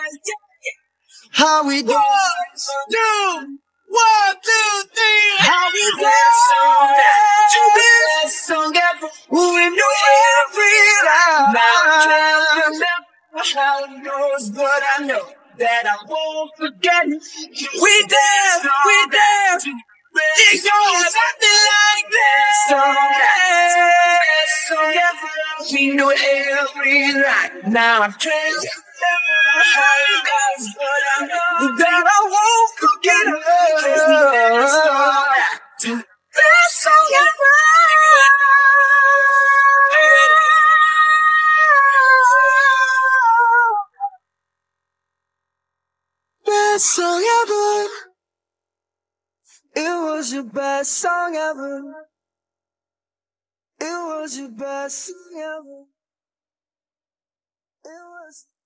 How we dance. 1, 2, 3. How we dance to this song ever. We knew every line. Now I can't remember how it goes, but I know that I won't forget it. We dance. It goes something like this. Song ever. We knew every line. Now I can't remember how it goes, but I know that I won't forget it. Best song ever. Best song ever. It was your best song ever. It was your best song ever. It was.